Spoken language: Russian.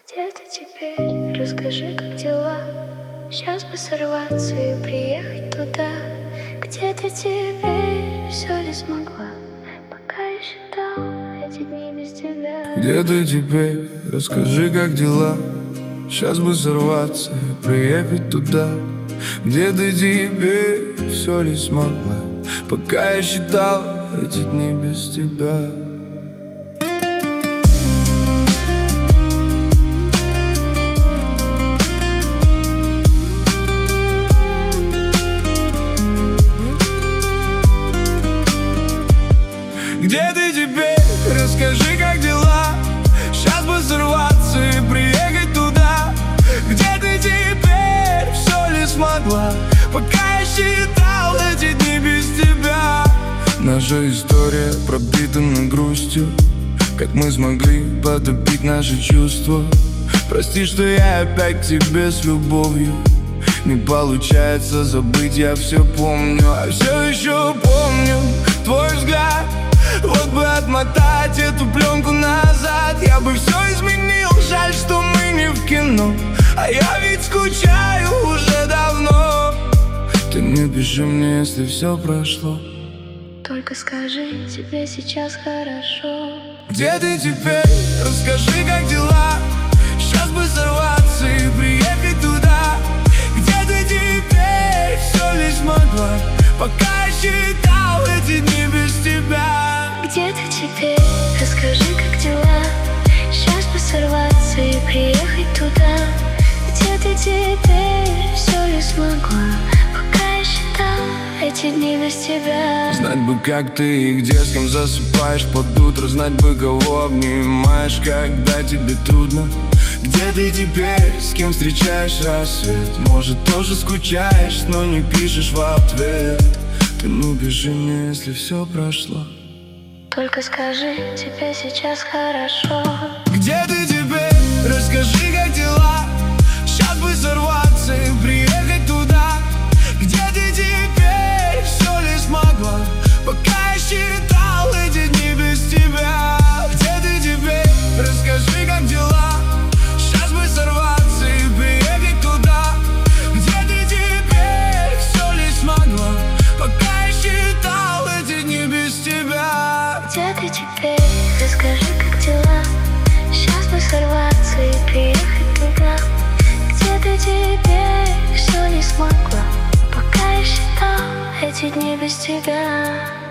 Где ты теперь? Расскажи, как дела? Сейчас бы сорваться и приехать туда. Где ты теперь? Все ли смогла? Пока я считал эти дни без тебя. Где ты теперь? Расскажи, как дела? Сейчас бы сорваться и приехать туда. Где ты теперь? Все ли смогла? Пока я считал эти дни без тебя. Где ты теперь? Расскажи, как дела? Сейчас бы сорваться и приехать туда. Где ты теперь? Все ли смогла? Пока я считал эти дни без тебя. Наша история пропитана грустью. Как мы смогли потопить наши чувства? Прости, что я опять к тебе с любовью. Не получается забыть, я все помню. А все еще помню твой взгляд. Вот бы отмотать эту пленку назад, я бы все изменил. Жаль, что мы не в кино, а я ведь скучаю уже давно. Ты не пиши мне, если все прошло. Только скажи, тебе сейчас хорошо. Где ты теперь? Расскажи, как дела? Сейчас бы сорваться и приехать туда. Где ты теперь? Все ли смогла? Пока я считал эти дни без тебя. Где ты теперь? Расскажи, как дела? Сейчас бы сорваться и приехать туда. Где ты теперь? Все ли смогла? Пока я считал эти дни без тебя. Знать бы, как ты и где, с кем засыпаешь под утро. Знать бы, кого обнимаешь, когда тебе трудно. Где ты теперь? С кем встречаешь рассвет? Может, тоже скучаешь, но не пишешь в ответ. Ты ну пиши мне, если все прошло. Только скажи, тебе сейчас хорошо. Где ты теперь? Расскажи, как дела? Сейчас бы сорваться и приехать туда. Где ты теперь? Все ли смогла? Пока я считал эти дни без тебя. Где ты теперь? Расскажи, как дела? Сейчас бы сорваться и приехать туда. Где ты теперь? Все ли смогла? Пока я считал эти дни без тебя. Где ты теперь? Расскажи, как дела? Сейчас бы сорваться и приехать туда. Где ты теперь? Все не смогла. Пока я считал эти дни без тебя.